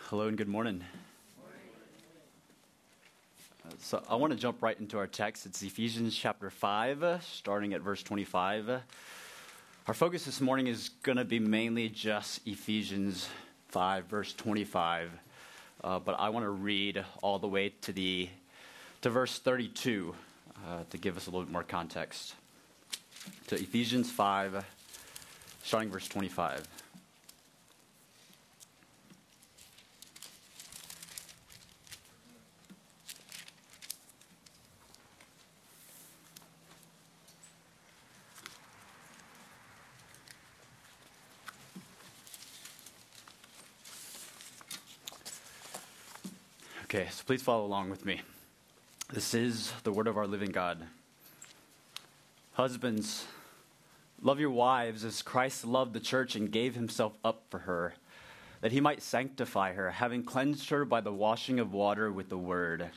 Hello and good morning. So I want to jump right into our text. It's Ephesians chapter 5, starting at verse 25. Our focus this morning is going to be mainly just Ephesians 5, verse 25. But I want to read all the way to verse 32 to give us a little bit more context. So Ephesians 5, starting verse 25. Okay, so please follow along with me. This is the word of our living God. Husbands, love your wives as Christ loved the church and gave himself up for her, that he might sanctify her, having cleansed her by the washing of water with the word,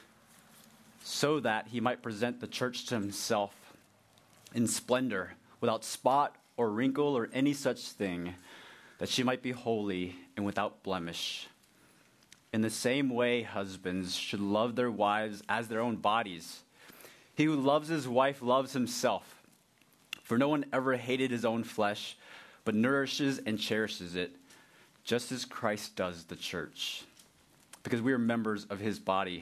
so that he might present the church to himself in splendor, without spot or wrinkle or any such thing, that she might be holy and without blemish. In the same way, husbands should love their wives as their own bodies. He who loves his wife loves himself. For no one ever hated his own flesh, but nourishes and cherishes it, just as Christ does the church, because we are members of his body.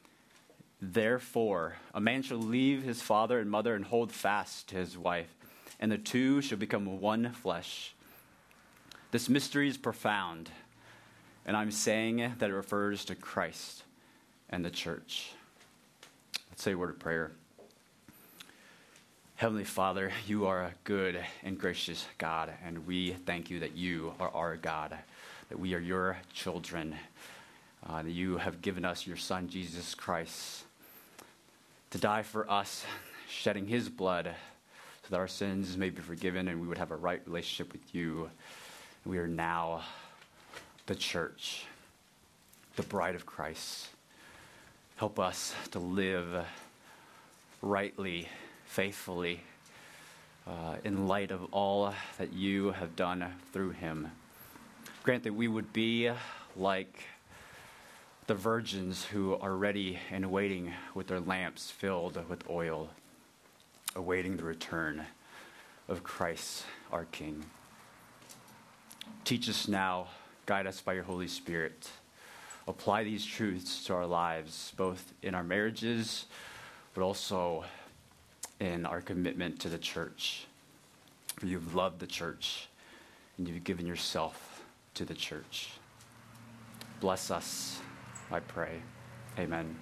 Therefore, a man shall leave his father and mother and hold fast to his wife, and the two shall become one flesh. This mystery is profound, and I'm saying that it refers to Christ and the church. Let's say a word of prayer. Heavenly Father, you are a good and gracious God, and we thank you that you are our God, that we are your children, that you have given us your Son, Jesus Christ, to die for us, shedding his blood so that our sins may be forgiven and we would have a right relationship with you. We are now the church, the bride of Christ. Help us to live rightly, faithfully, in light of all that you have done through him. Grant that we would be like the virgins who are ready and waiting with their lamps filled with oil, awaiting the return of Christ, our King. Teach us now. Guide us by your Holy Spirit. Apply these truths to our lives, both in our marriages, but also in our commitment to the church. For you've loved the church, and you've given yourself to the church. Bless us, I pray. Amen.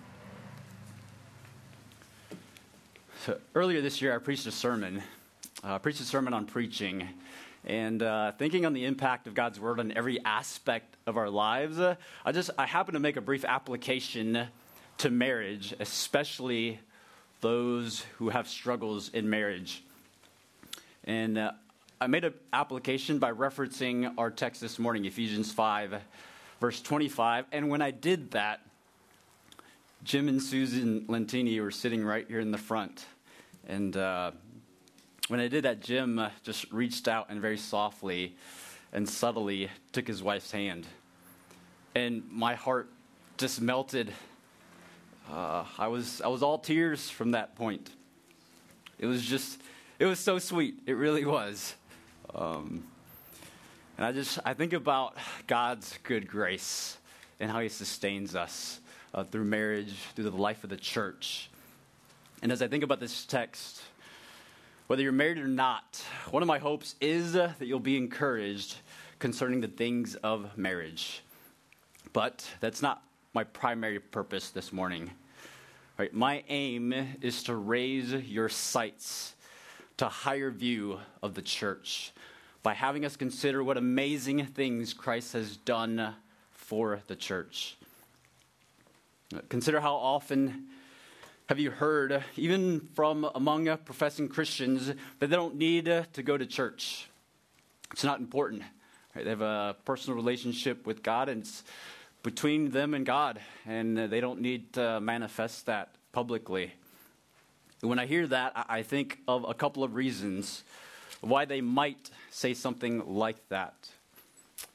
So earlier this year, I preached a sermon on preaching. And thinking on the impact of God's word on every aspect of our lives, I happen to make a brief application to marriage, especially those who have struggles in marriage. And I made an application by referencing our text this morning, Ephesians 5, verse 25. And when I did that, Jim and Susan Lentini were sitting right here in the front. And when I did that, Jim just reached out and very softly and subtly took his wife's hand. And my heart just melted. I was all tears from that point. It was so sweet. It really was. And I think about God's good grace and how he sustains us through marriage, through the life of the church. And as I think about this text, whether you're married or not, one of my hopes is that you'll be encouraged concerning the things of marriage. But that's not my primary purpose this morning. Right? My aim is to raise your sights to a higher view of the church by having us consider what amazing things Christ has done for the church. Consider how often have you heard, even from among professing Christians, that they don't need to go to church? It's not important. Right? They have a personal relationship with God, and it's between them and God, and they don't need to manifest that publicly. When I hear that, I think of a couple of reasons why they might say something like that.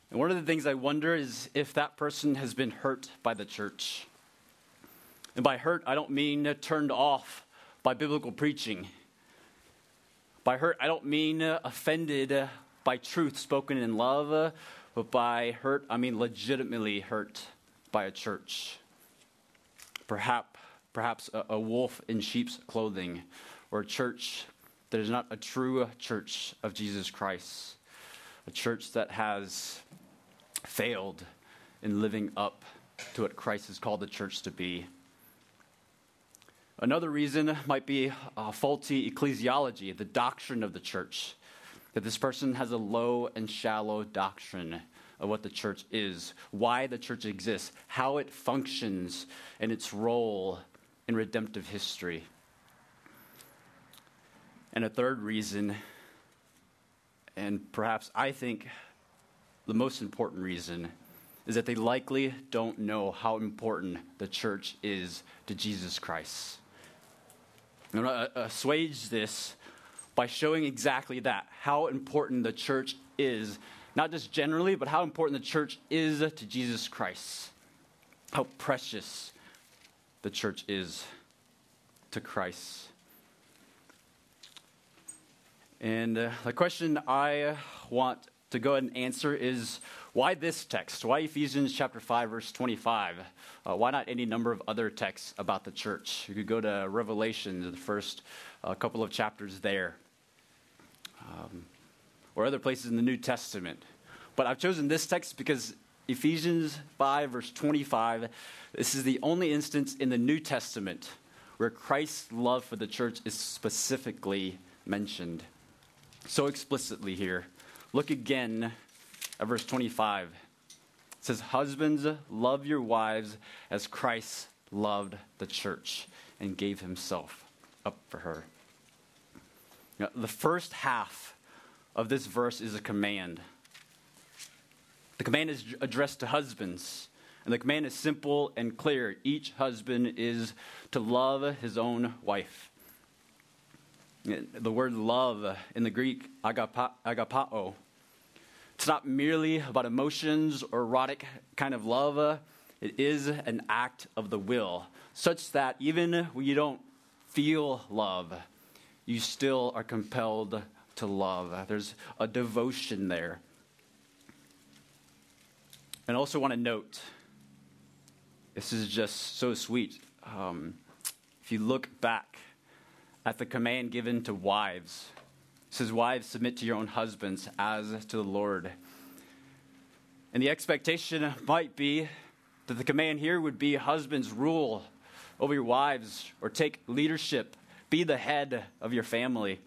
And one of the things I wonder is if that person has been hurt by the church. And by hurt, I don't mean turned off by biblical preaching. By hurt, I don't mean offended by truth spoken in love, but by hurt, I mean legitimately hurt by a church. Perhaps a wolf in sheep's clothing, or a church that is not a true church of Jesus Christ, a church that has failed in living up to what Christ has called the church to be. Another reason might be faulty ecclesiology, the doctrine of the church, that this person has a low and shallow doctrine of what the church is, why the church exists, how it functions, and its role in redemptive history. And a third reason, and perhaps I think the most important reason, is that they likely don't know how important the church is to Jesus Christ. I'm going to assuage this by showing exactly that, how important the church is, not just generally, but how important the church is to Jesus Christ, how precious the church is to Christ. And the question I want to go ahead and answer is, why this text? Why Ephesians chapter 5, verse 25? Why not any number of other texts about the church? You could go to Revelation, the first couple of chapters there, or other places in the New Testament. But I've chosen this text because Ephesians 5, verse 25, this is the only instance in the New Testament where Christ's love for the church is specifically mentioned, so explicitly here. Look again at verse 25. It says, "Husbands, love your wives as Christ loved the church and gave himself up for her." Now, the first half of this verse is a command. The command is addressed to husbands, and the command is simple and clear. Each husband is to love his own wife. The word love in the Greek, agapao, it's not merely about emotions or erotic kind of love. It is an act of the will, such that even when you don't feel love, you still are compelled to love. There's a devotion there. And I also want to note, this is just so sweet. If you look back at the command given to wives, it says, "Wives, submit to your own husbands as to the Lord." And the expectation might be that the command here would be husbands rule over your wives or take leadership, be the head of your family.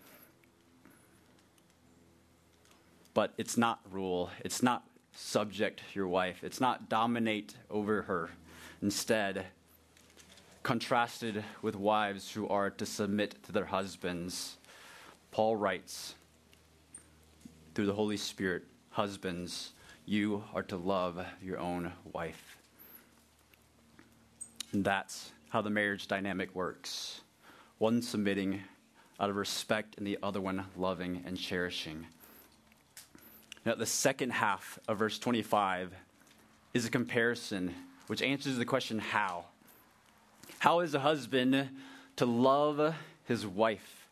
But it's not rule. It's not subject your wife. It's not dominate over her. Instead, contrasted with wives who are to submit to their husbands, Paul writes through the Holy Spirit, "Husbands, you are to love your own wife." And that's how the marriage dynamic works. One submitting out of respect and the other one loving and cherishing. Now, the second half of verse 25 is a comparison which answers the question, how? How is a husband to love his wife?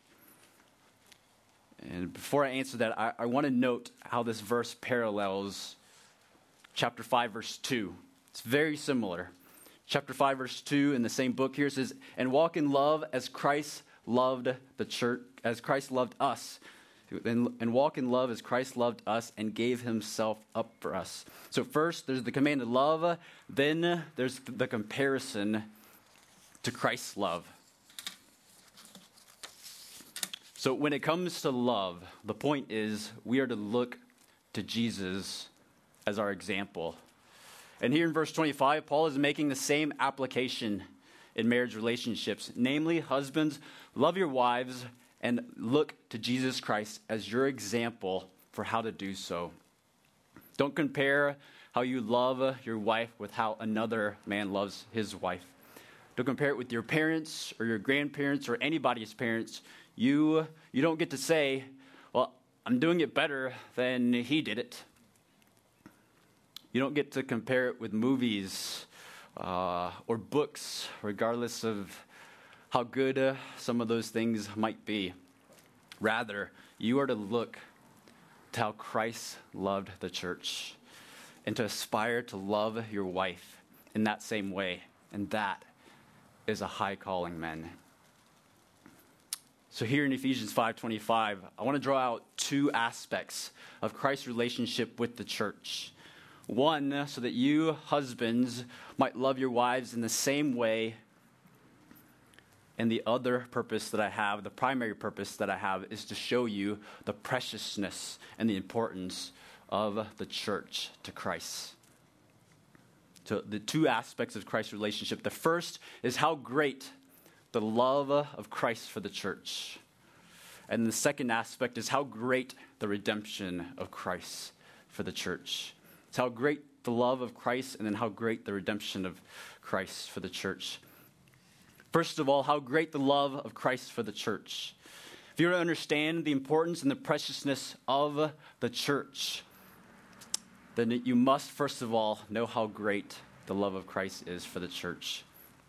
And before I answer that, I want to note how this verse parallels chapter 5, verse 2. It's very similar. Chapter 5, verse 2 in the same book here says, "And walk in love as Christ loved the church, as Christ loved us. And walk in love as Christ loved us and gave himself up for us." So first, there's the command to love. Then there's the comparison to Christ's love. So when it comes to love, the point is we are to look to Jesus as our example. And here in verse 25, Paul is making the same application in marriage relationships. Namely, husbands, love your wives and look to Jesus Christ as your example for how to do so. Don't compare how you love your wife with how another man loves his wife. Don't compare it with your parents or your grandparents or anybody's parents. You don't get to say, "Well, I'm doing it better than he did it." You don't get to compare it with movies or books, regardless of how good some of those things might be. Rather, you are to look to how Christ loved the church and to aspire to love your wife in that same way. And that is a high calling, men. So here in Ephesians 5:25, I want to draw out two aspects of Christ's relationship with the church. One, so that you husbands might love your wives in the same way. And the other purpose that I have, the primary purpose that I have, is to show you the preciousness and the importance of the church to Christ. So the two aspects of Christ's relationship. The first is how great the love of Christ for the church. And the second aspect is how great the redemption of Christ for the church. It's how great the love of Christ and then how great the redemption of Christ for the church. First of all, how great the love of Christ for the church. If you were to understand the importance and the preciousness of the church, then you must first of all know how great the love of Christ is for the church.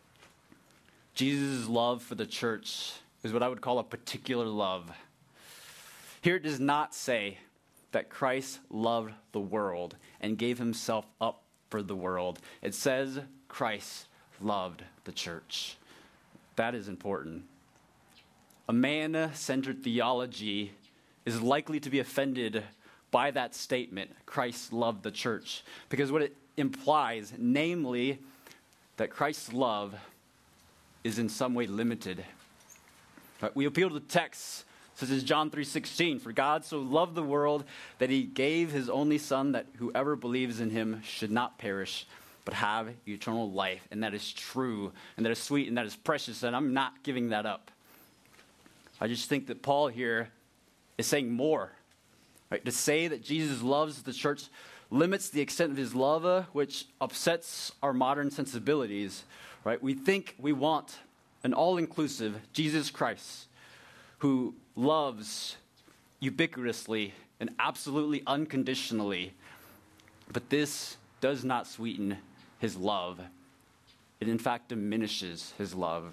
Jesus' love for the church is what I would call a particular love. Here it does not say that Christ loved the world and gave himself up for the world. It says Christ loved the church. That is important. A man-centered theology is likely to be offended by that statement, Christ loved the church, because what it implies, namely, that Christ's love is in some way limited. Right? We appeal to the texts such as John 3:16, for God so loved the world that he gave his only son, that whoever believes in him should not perish, but have eternal life. And that is true, and that is sweet, and that is precious, and I'm not giving that up. I just think that Paul here is saying more. Right? To say that Jesus loves the church limits the extent of his love, which upsets our modern sensibilities. Right? We think we want an all-inclusive Jesus Christ who loves ubiquitously and absolutely unconditionally. But this does not sweeten his love. It in fact diminishes his love.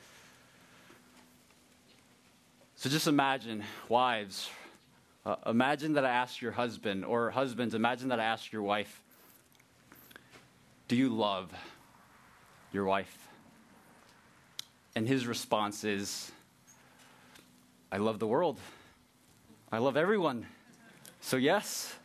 So just imagine, wives, imagine that I asked your husband, or husbands, imagine that I asked your wife, do you love your wife? And his response is, I love the world. I love everyone. So yes.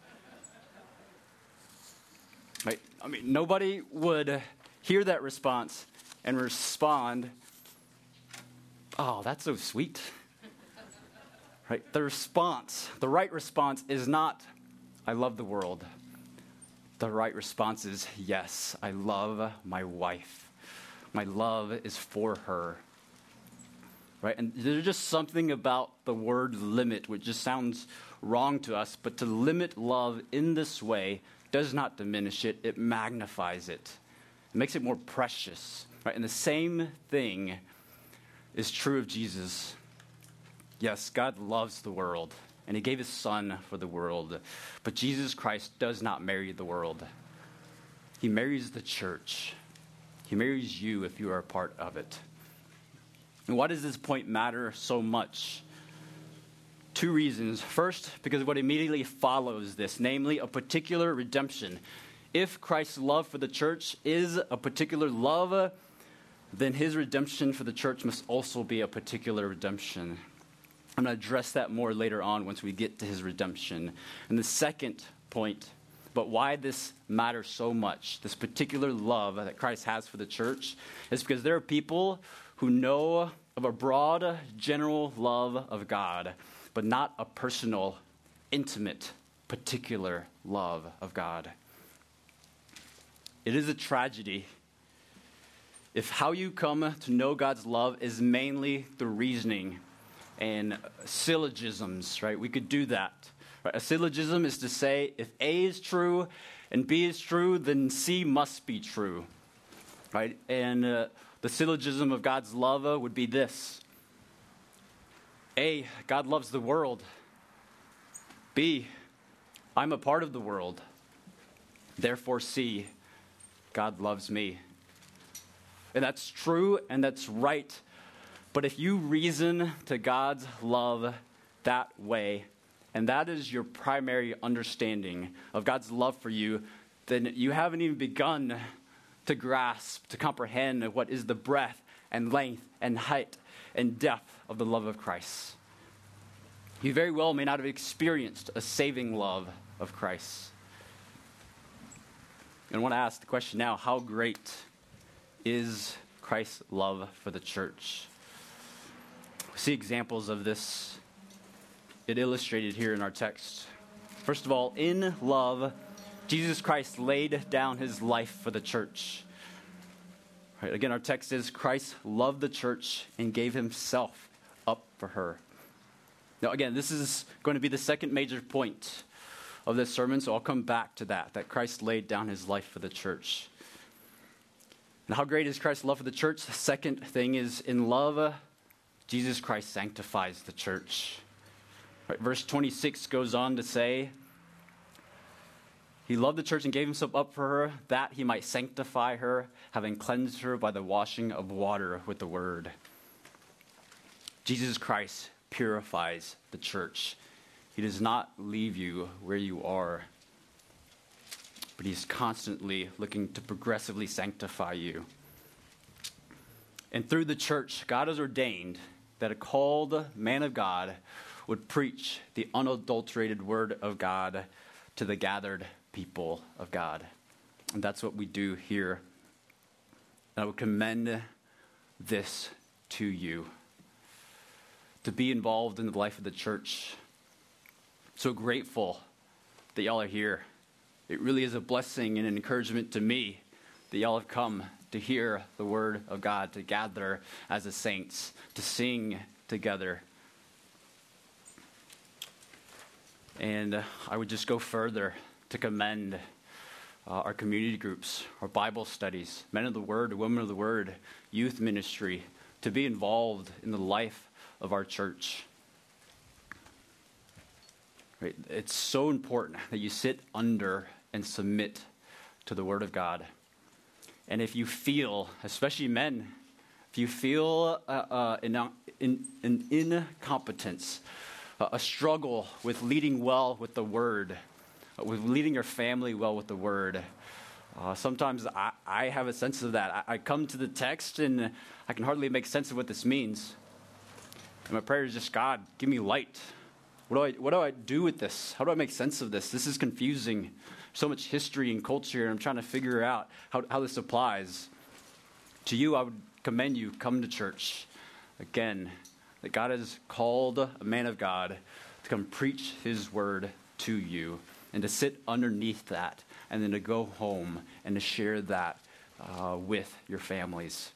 Right? I mean, nobody would hear that response and respond, oh, that's so sweet. Right? The right response is not, I love the world. The right response is, yes, I love my wife. My love is for her. Right? And there's just something about the word limit which just sounds wrong to us, but to limit love in this way does not diminish it, it magnifies it. It makes it more precious. Right? And the same thing is true of Jesus. Yes, God loves the world, and he gave his son for the world. But Jesus Christ does not marry the world. He marries the church. He marries you if you are a part of it. And why does this point matter so much? Two reasons. First, because what immediately follows this, namely a particular redemption. If Christ's love for the church is a particular love, then his redemption for the church must also be a particular redemption. I'm going to address that more later on once we get to his redemption. And the second point, but why this matters so much, this particular love that Christ has for the church, is because there are people who know of a broad, general love of God, but not a personal, intimate, particular love of God. It is a tragedy if how you come to know God's love is mainly the reasoning and syllogisms, right? We could do that. Right? A syllogism is to say, if A is true and B is true, then C must be true, right? And the syllogism of God's love would be this. A, God loves the world. B, I'm a part of the world. Therefore, see, God loves me. And that's true and that's right. But if you reason to God's love that way, and that is your primary understanding of God's love for you, then you haven't even begun to grasp, to comprehend what is the breadth and length and height and depth of the love of Christ. You very well may not have experienced a saving love of Christ. And I want to ask the question now, how great is Christ's love for the church? We see examples of this. It illustrated here in our text. First of all, in love, Jesus Christ laid down his life for the church. Right, again, our text is Christ loved the church and gave himself up for her. Now, again, this is going to be the second major point of this sermon, so I'll come back to that Christ laid down his life for the church. And how great is Christ's love for the church? The second thing is, in love, Jesus Christ sanctifies the church. Right, verse 26 goes on to say, he loved the church and gave himself up for her, that he might sanctify her, having cleansed her by the washing of water with the word. Jesus Christ purifies the church. He does not leave you where you are, but he's constantly looking to progressively sanctify you. And through the church, God has ordained that a called man of God would preach the unadulterated word of God to the gathered people of God. And that's what we do here. And I would commend this to you, to be involved in the life of the church. So grateful that y'all are here. It really is a blessing and an encouragement to me that y'all have come to hear the word of God, to gather as the saints, to sing together. And I would just go further to commend our community groups, our Bible studies, men of the word, women of the word, youth ministry, to be involved in the life of our church. Right? It's so important that you sit under and submit to the word of God. And if you feel, especially men, if you feel an incompetence, a struggle with leading well with the word, with leading your family well with the word, sometimes I have a sense of that. I come to the text and I can hardly make sense of what this means. And my prayer is just, God, give me light. What do I do with this? How do I make sense of this? This is confusing. So much history and culture, and I'm trying to figure out how this applies. To you, I would commend you, come to church. Again, that God has called a man of God to come preach his word to you, and to sit underneath that, and then to go home and to share that with your families.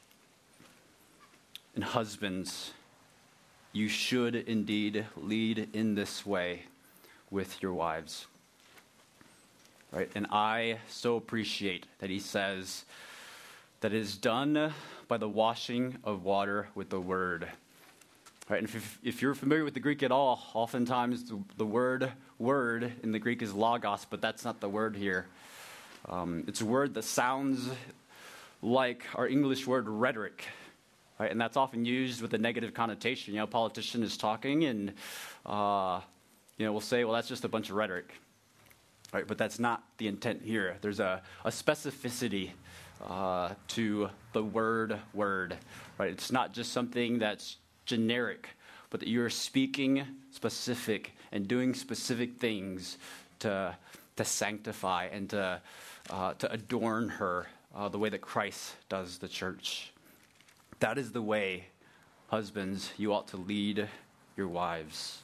And husbands, you should indeed lead in this way with your wives. Right? And I so appreciate that he says that it is done by the washing of water with the word. Right? And if you're familiar with the Greek at all, oftentimes the word in the Greek is logos, but that's not the word here. It's a word that sounds like our English word rhetoric. Right? And that's often used with a negative connotation. A politician is talking and we'll say, well, that's just a bunch of rhetoric. Right? But that's not the intent here. There's a specificity to the word. Right? It's not just something that's generic, but that you're speaking specific and doing specific things to sanctify and to adorn her the way that Christ does the church. That is the way, husbands, you ought to lead your wives.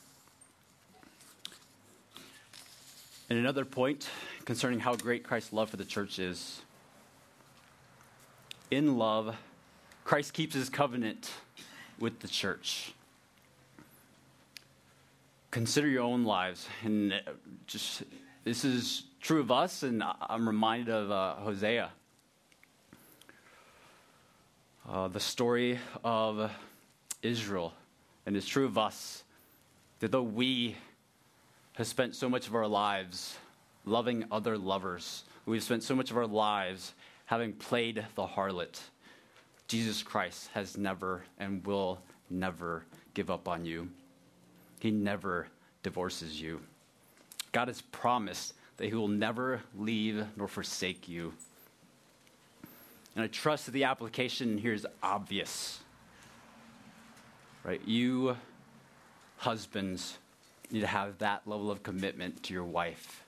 And another point concerning how great Christ's love for the church is. In love, Christ keeps his covenant with the church. Consider your own lives. And just this is true of us, and I'm reminded of Hosea. The story of Israel. And it's true of us that though we have spent so much of our lives loving other lovers. We've spent so much of our lives having played the harlot. Jesus Christ has never and will never give up on you. He never divorces you. God has promised that he will never leave nor forsake you. And I trust that the application here is obvious. Right? You husbands need to have that level of commitment to your wife.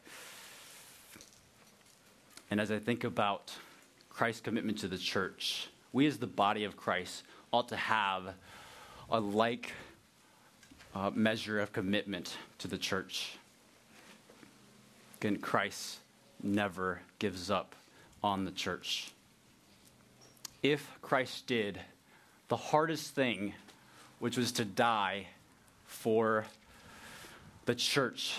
And as I think about Christ's commitment to the church, we as the body of Christ ought to have a like measure of commitment to the church. Again, Christ never gives up on the church. If Christ did the hardest thing, which was to die for the church,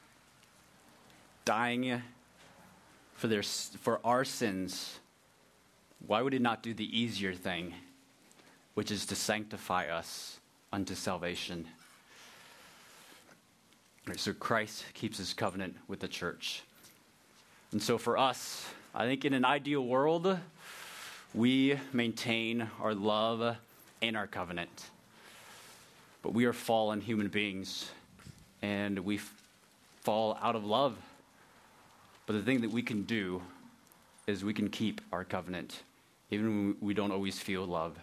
dying for our sins, why would he not do the easier thing, which is to sanctify us unto salvation? Right, so Christ keeps his covenant with the church. And so for us, I think in an ideal world, we maintain our love and our covenant. But we are fallen human beings, and we fall out of love. But the thing that we can do is we can keep our covenant, even when we don't always feel love.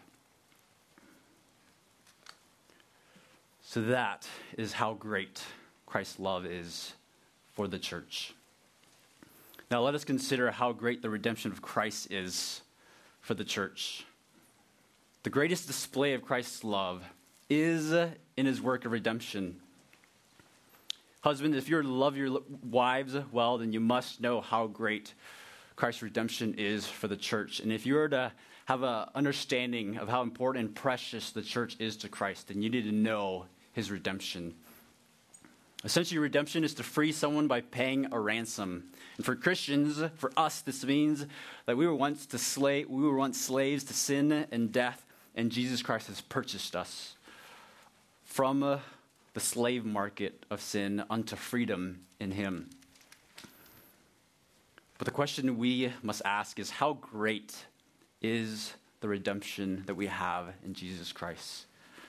So that is how great Christ's love is for the church. Now let us consider how great the redemption of Christ is for the church. The greatest display of Christ's love is in his work of redemption. Husbands, if you're to love your wives well, then you must know how great Christ's redemption is for the church. And if you are to have an understanding of how important and precious the church is to Christ, then you need to know his redemption. Essentially, redemption is to free someone by paying a ransom. And for Christians, for us, this means that we were once slaves to sin and death, and Jesus Christ has purchased us from the slave market of sin unto freedom in him. But the question we must ask is, how great is the redemption that we have in Jesus Christ?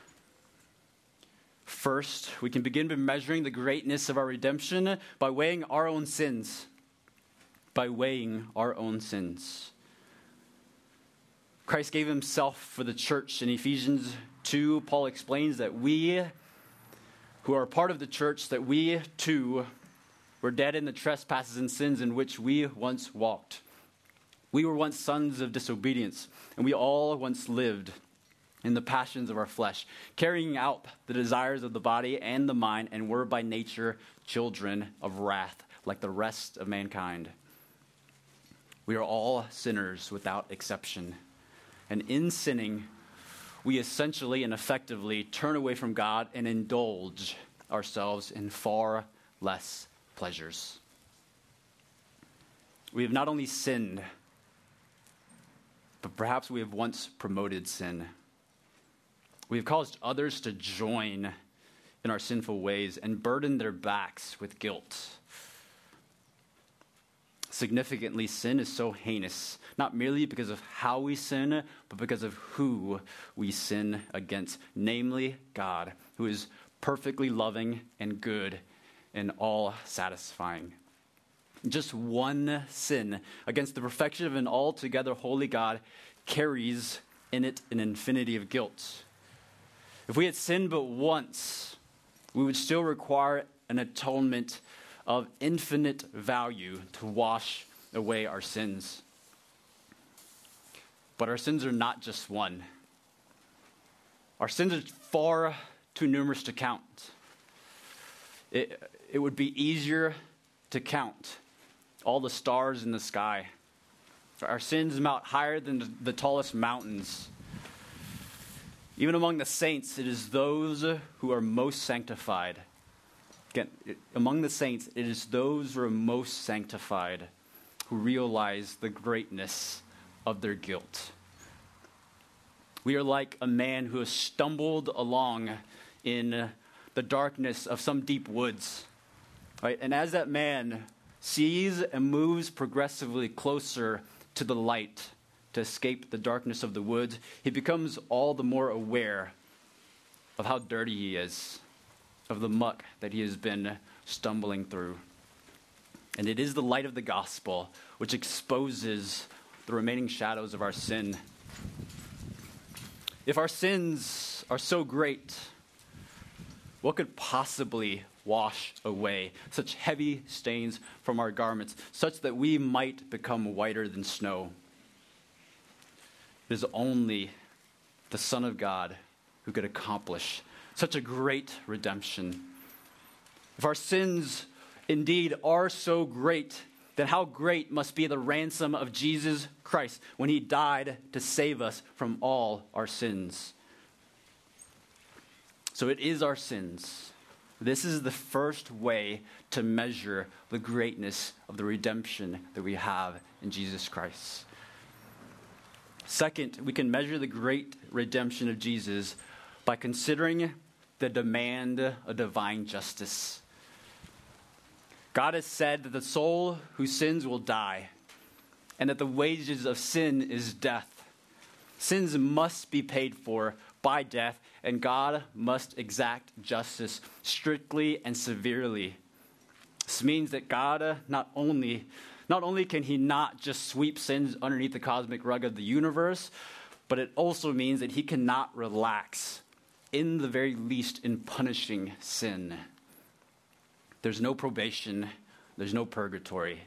First, we can begin by measuring the greatness of our redemption by weighing our own sins. By weighing our own sins. Christ gave himself for the church. In Ephesians 2, Paul explains that we, who are part of the church, that we too were dead in the trespasses and sins in which we once walked. We were once sons of disobedience, and we all once lived in the passions of our flesh, carrying out the desires of the body and the mind, and were by nature children of wrath, like the rest of mankind. We are all sinners without exception. And in sinning, we essentially and effectively turn away from God and indulge ourselves in far less pleasures. We have not only sinned, but perhaps we have once promoted sin. We have caused others to join in our sinful ways and burden their backs with guilt. Significantly, sin is so heinous, not merely because of how we sin, but because of who we sin against, namely God, who is perfectly loving and good and all satisfying. Just one sin against the perfection of an altogether holy God carries in it an infinity of guilt. If we had sinned but once, we would still require an atonement of infinite value to wash away our sins. But our sins are not just one. Our sins are far too numerous to count. It would be easier to count all the stars in the sky. Our sins mount higher than the tallest mountains. Even among the saints, it is those who are most sanctified. Again, among the saints, it is those who are most sanctified who realize the greatness of their guilt. We are like a man who has stumbled along in the darkness of some deep woods, right? And as that man sees and moves progressively closer to the light to escape the darkness of the woods, he becomes all the more aware of how dirty he is, of the muck that he has been stumbling through. And it is the light of the gospel which exposes the remaining shadows of our sin. If our sins are so great, what could possibly wash away such heavy stains from our garments, such that we might become whiter than snow? It is only the Son of God who could accomplish such a great redemption. If our sins indeed are so great, then how great must be the ransom of Jesus Christ when he died to save us from all our sins. So it is our sins. This is the first way to measure the greatness of the redemption that we have in Jesus Christ. Second, we can measure the great redemption of Jesus by considering the demand of divine justice. God has said that the soul who sins will die, and that the wages of sin is death. Sins must be paid for by death, and God must exact justice strictly and severely. This means that God not only can he not just sweep sins underneath the cosmic rug of the universe, but it also means that he cannot relax, in the very least, in punishing sin. There's no probation. There's no purgatory.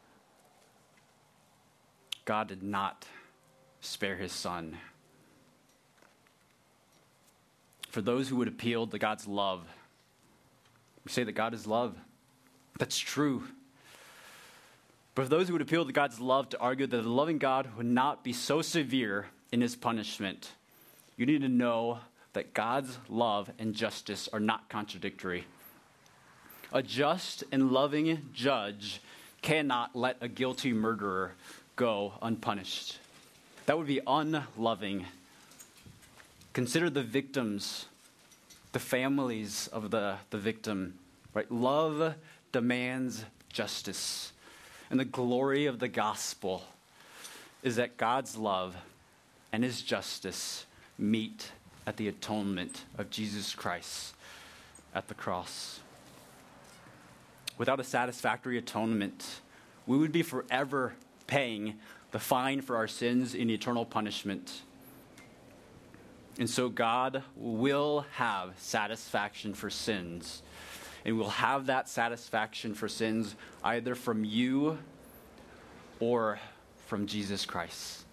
God did not spare his son. For those who would appeal to God's love, we say that God is love. That's true. But for those who would appeal to God's love to argue that the loving God would not be so severe in his punishment, you need to know that God's love and justice are not contradictory. A just and loving judge cannot let a guilty murderer go unpunished. That would be unloving. Consider the victims, the families of the victim. Right? Love demands justice. And the glory of the gospel is that God's love and his justice meet at the atonement of Jesus Christ at the cross. Without a satisfactory atonement, we would be forever paying the fine for our sins in eternal punishment. And so God will have satisfaction for sins. And we'll have that satisfaction for sins either from you or from Jesus Christ.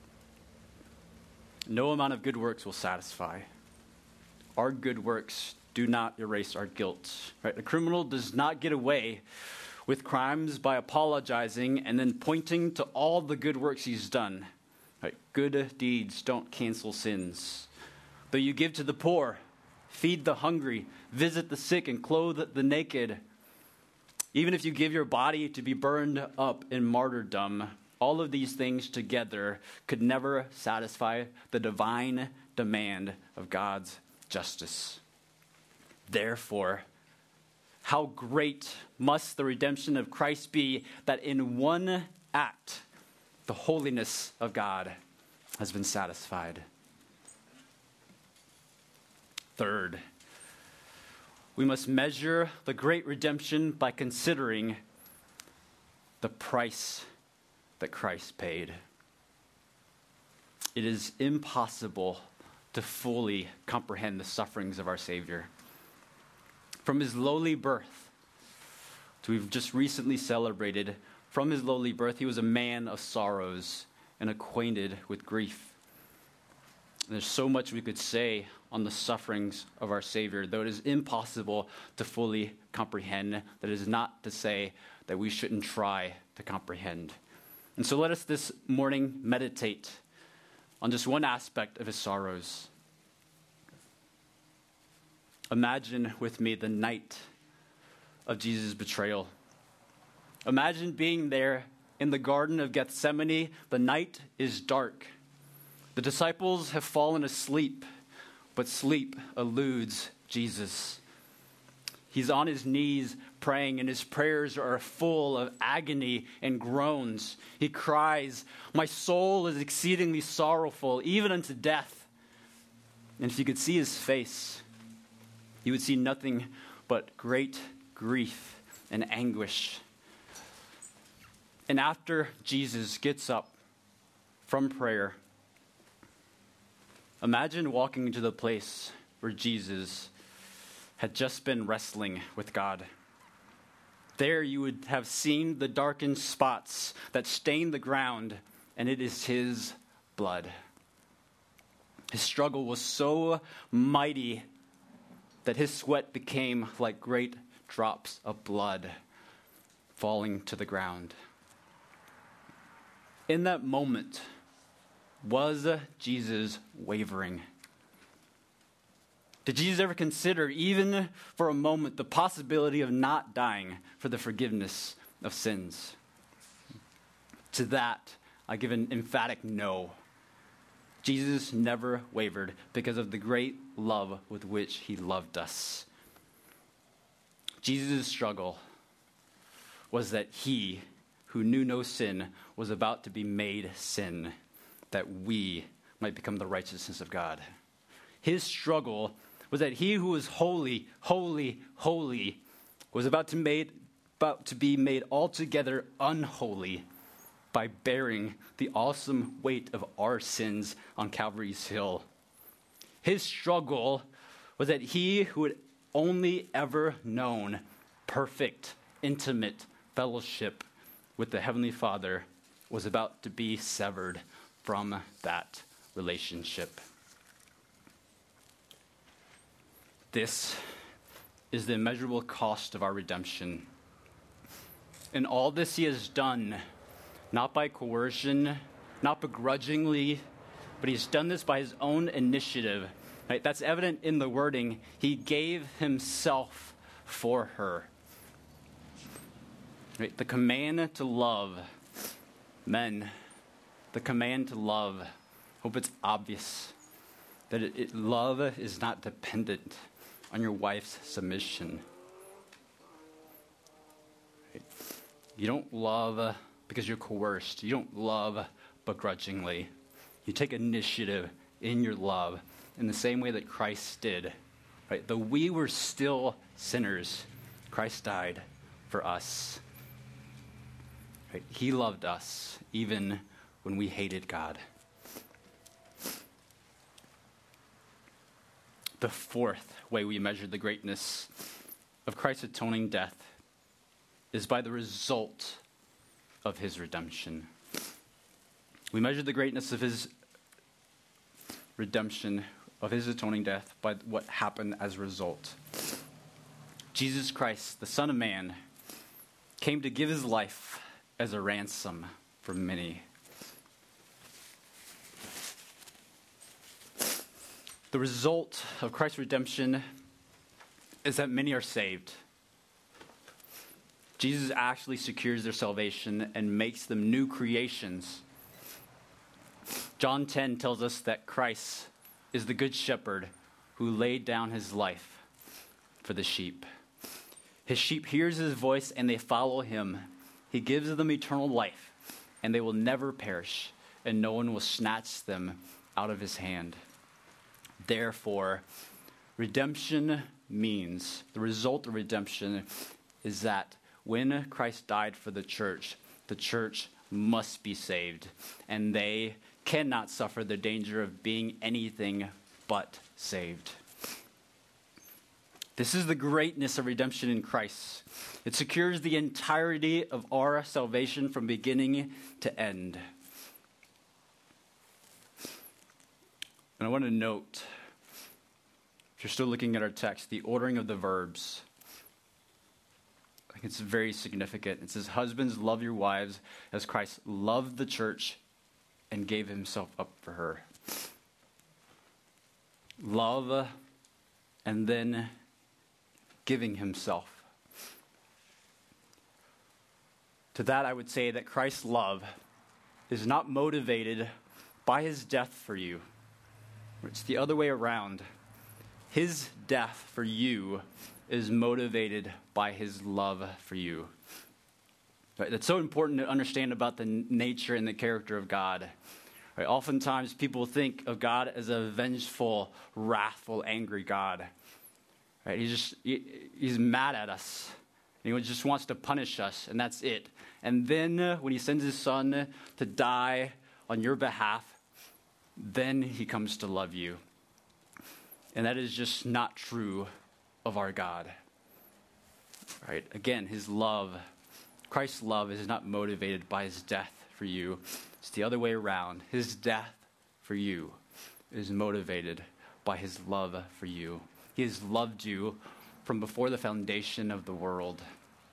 No amount of good works will satisfy. Our good works do not erase our guilt. Right? A criminal does not get away with crimes by apologizing and then pointing to all the good works he's done. Right? Good deeds don't cancel sins. Though you give to the poor, feed the hungry, visit the sick, and clothe the naked, even if you give your body to be burned up in martyrdom, all of these things together could never satisfy the divine demand of God's justice. Therefore, how great must the redemption of Christ be that in one act, the holiness of God has been satisfied. Third, we must measure the great redemption by considering the price that Christ paid. It is impossible to fully comprehend the sufferings of our Savior. From his lowly birth, which we've just recently celebrated, from his lowly birth, he was a man of sorrows and acquainted with grief. And there's so much we could say on the sufferings of our Savior, though it is impossible to fully comprehend. That is not to say that we shouldn't try to comprehend. And so let us this morning meditate on just one aspect of his sorrows. Imagine with me the night of Jesus' betrayal. Imagine being there in the Garden of Gethsemane. The night is dark. The disciples have fallen asleep, but sleep eludes Jesus. He's on his knees praying, and his prayers are full of agony and groans. He cries, "My soul is exceedingly sorrowful, even unto death." And if you could see his face, you would see nothing but great grief and anguish. And after Jesus gets up from prayer, imagine walking into the place where Jesus had just been wrestling with God. There you would have seen the darkened spots that stain the ground, and it is his blood. His struggle was so mighty that his sweat became like great drops of blood falling to the ground. In that moment, was Jesus wavering? Did Jesus ever consider, even for a moment, the possibility of not dying for the forgiveness of sins? To that, I give an emphatic no. Jesus never wavered because of the great love with which he loved us. Jesus' struggle was that he, who knew no sin, was about to be made sin, that we might become the righteousness of God. His struggle was that he who was holy, holy, holy, was about to be made altogether unholy by bearing the awesome weight of our sins on Calvary's hill. His struggle was that he who had only ever known perfect, intimate fellowship with the Heavenly Father was about to be severed from that relationship. This is the immeasurable cost of our redemption. And all this he has done, not by coercion, not begrudgingly, but he's done this by his own initiative. Right? That's evident in the wording. He gave himself for her. Right? The command to love. Men, the command to love. Hope it's obvious that love is not dependent on your wife's submission. Right? You don't love because you're coerced. You don't love begrudgingly. You take initiative in your love in the same way that Christ did. Right? Though we were still sinners, Christ died for us. Right? He loved us even when we hated God. The fourth way we measure the greatness of Christ's atoning death is by the result of his redemption. We measure the greatness of his redemption, of his atoning death, by what happened as a result. Jesus Christ, the Son of Man, came to give his life as a ransom for many. The result of Christ's redemption is that many are saved. Jesus actually secures their salvation and makes them new creations. John 10 tells us that Christ is the good shepherd who laid down his life for the sheep. His sheep hears his voice and they follow him. He gives them eternal life, and they will never perish, and no one will snatch them out of his hand. Therefore, redemption means, the result of redemption is that when Christ died for the church must be saved, and they cannot suffer the danger of being anything but saved. This is the greatness of redemption in Christ. It secures the entirety of our salvation from beginning to end. And I want to note, if you're still looking at our text, the ordering of the verbs. I think it's very significant. It says, "Husbands, love your wives as Christ loved the church and gave himself up for her." Love and then giving himself. To that, I would say that Christ's love is not motivated by his death for you. It's the other way around. His death for you is motivated by his love for you. Right? That's so important to understand about the nature and the character of God. Right? Oftentimes people think of God as a vengeful, wrathful, angry God. Right? He's mad at us. And he just wants to punish us, and that's it. And then when he sends his son to die on your behalf, then he comes to love you. And that is just not true of our God. Right? Again, his love, Christ's love is not motivated by his death for you. It's the other way around. His death for you is motivated by his love for you. He has loved you from before the foundation of the world.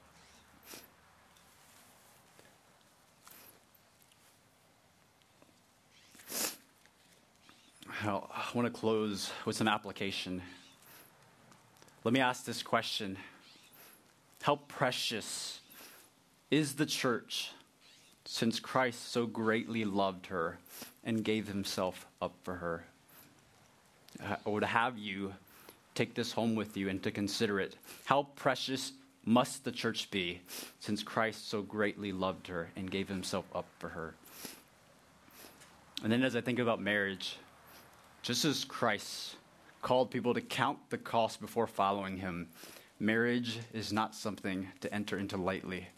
I want to close with some application. Let me ask this question. How precious is the church since Christ so greatly loved her and gave himself up for her? I would have you take this home with you and to consider it. How precious must the church be since Christ so greatly loved her and gave himself up for her? And then as I think about marriage, just as Christ called people to count the cost before following him, marriage is not something to enter into lightly.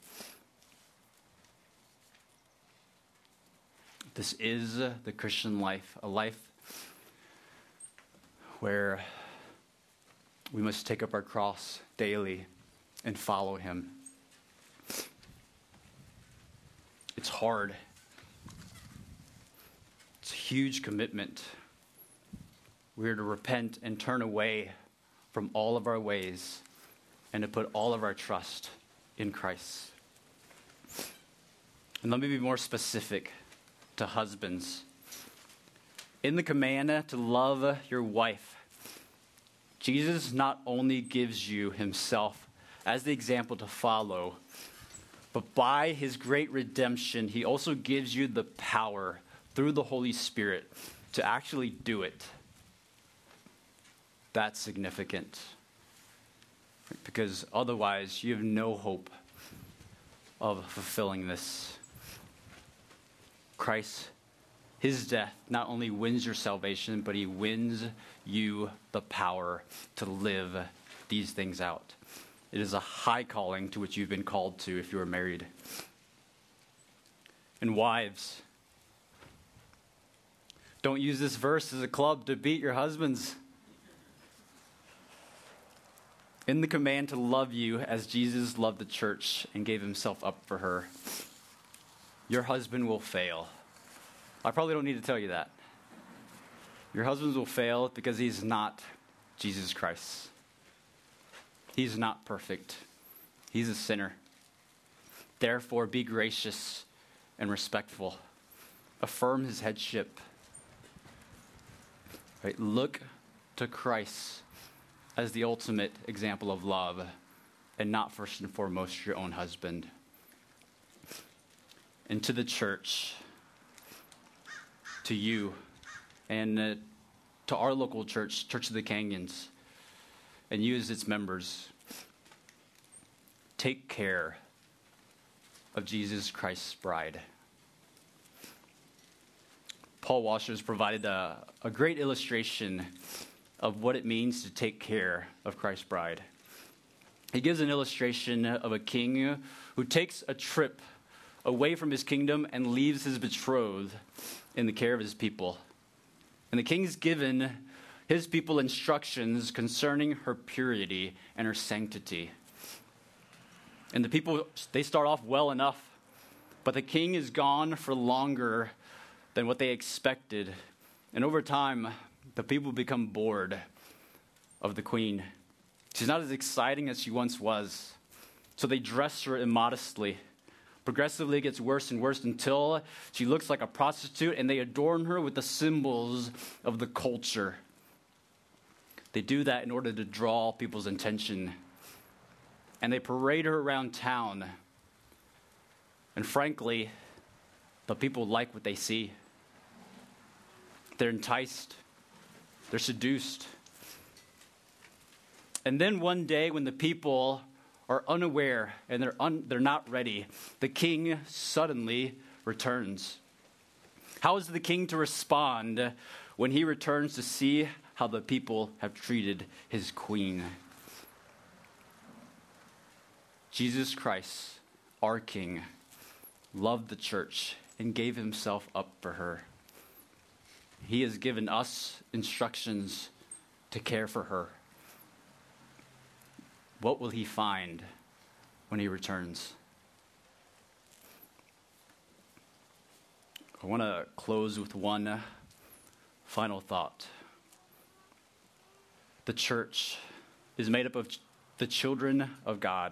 This is the Christian life, a life where we must take up our cross daily and follow him. It's hard. It's a huge commitment. We are to repent and turn away from all of our ways and to put all of our trust in Christ. And let me be more specific to husbands. In the command to love your wife, Jesus not only gives you himself as the example to follow, but by his great redemption, he also gives you the power through the Holy Spirit to actually do it. That's significant. Because otherwise, you have no hope of fulfilling this. Christ, his death not only wins your salvation, but he wins you the power to live these things out. It is a high calling to which you've been called to if you are married. And wives, don't use this verse as a club to beat your husbands. In the command to love you as Jesus loved the church and gave himself up for her, your husband will fail. I probably don't need to tell you that. Your husbands will fail because he's not Jesus Christ. He's not perfect. He's a sinner. Therefore, be gracious and respectful. Affirm his headship. Right? Look to Christ as the ultimate example of love, and not first and foremost your own husband. And to the church, to you, and to our local church, Church of the Canyons, and you as its members, take care of Jesus Christ's bride. Paul Washer has provided a great illustration of what it means to take care of Christ's bride. He gives an illustration of a king who takes a trip away from his kingdom and leaves his betrothed in the care of his people. And the king's given his people instructions concerning her purity and her sanctity. And the people, they start off well enough, but the king is gone for longer than what they expected. And over time, the people become bored of the queen. She's not as exciting as she once was. So they dress her immodestly. Progressively, it gets worse and worse until she looks like a prostitute, and they adorn her with the symbols of the culture. They do that in order to draw people's attention. And they parade her around town. And frankly, the people like what they see. They're enticed. They're seduced. And then one day when the people are unaware and they're not ready, the king suddenly returns. How is the king to respond when he returns to see how the people have treated his queen? Jesus Christ, our King, loved the church and gave himself up for her. He has given us instructions to care for her. What will he find when he returns? I want to close with one final thought. The church is made up of the children of God.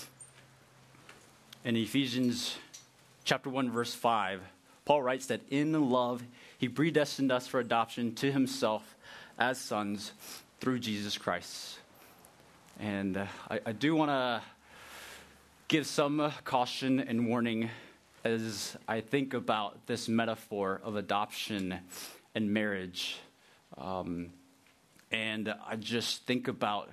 In Ephesians chapter 1, verse 5, Paul writes that in love, he predestined us for adoption to himself as sons through Jesus Christ. And I do want to give some caution and warning as I think about this metaphor of adoption and marriage. And I just think about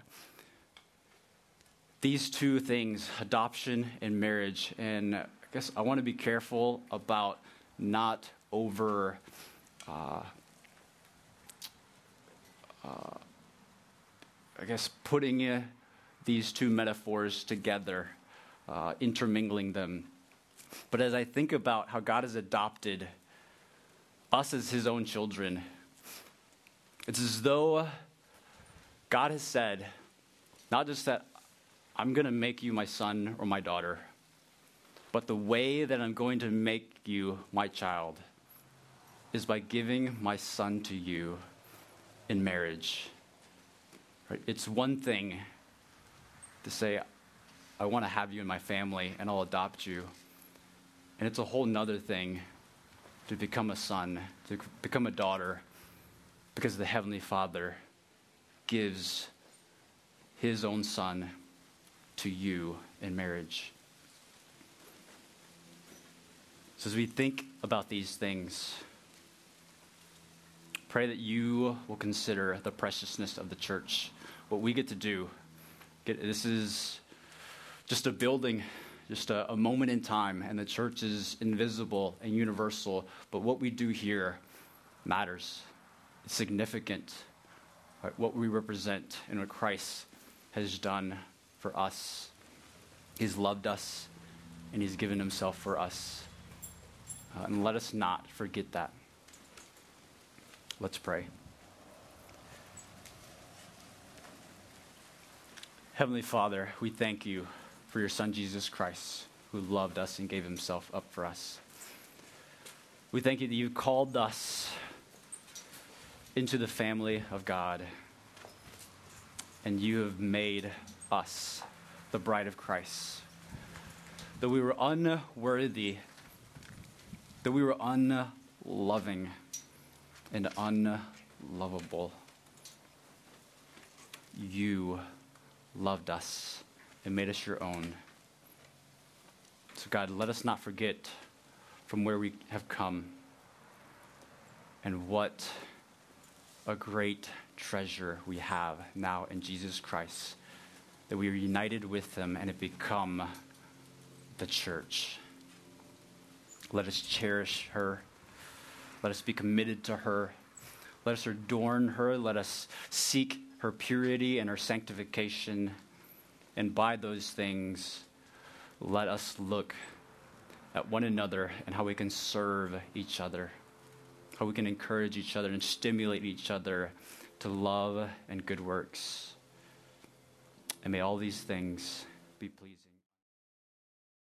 these two things, adoption and marriage. And I guess I want to be careful about not putting these two metaphors together, intermingling them. But as I think about how God has adopted us as his own children, it's as though God has said, not just that I'm going to make you my son or my daughter, but the way that I'm going to make you my child is by giving my son to you in marriage. Right? It's one thing to say, I want to have you in my family and I'll adopt you. And it's a whole nother thing to become a son, to become a daughter, because the Heavenly Father gives his own son to you in marriage. So as we think about these things, pray that you will consider the preciousness of the church, what we get to do. This is just a building, just a moment in time, and the church is invisible and universal, but what we do here matters. It's significant, right? What we represent and what Christ has done for us. He's loved us, and he's given himself for us. And let us not forget that. Let's pray. Heavenly Father, we thank you for your Son, Jesus Christ, who loved us and gave himself up for us. We thank you that you called us into the family of God, and you have made us the bride of Christ. That we were unworthy, that we were unloving and unlovable, you loved us and made us your own. So God, let us not forget from where we have come and what a great treasure we have now in Jesus Christ, that we are united with him and have become the church. Let us cherish her. Let us be committed to her. Let us adorn her. Let us seek her purity and her sanctification. And by those things, let us look at one another and how we can serve each other, how we can encourage each other and stimulate each other to love and good works. And may all these things be pleasing.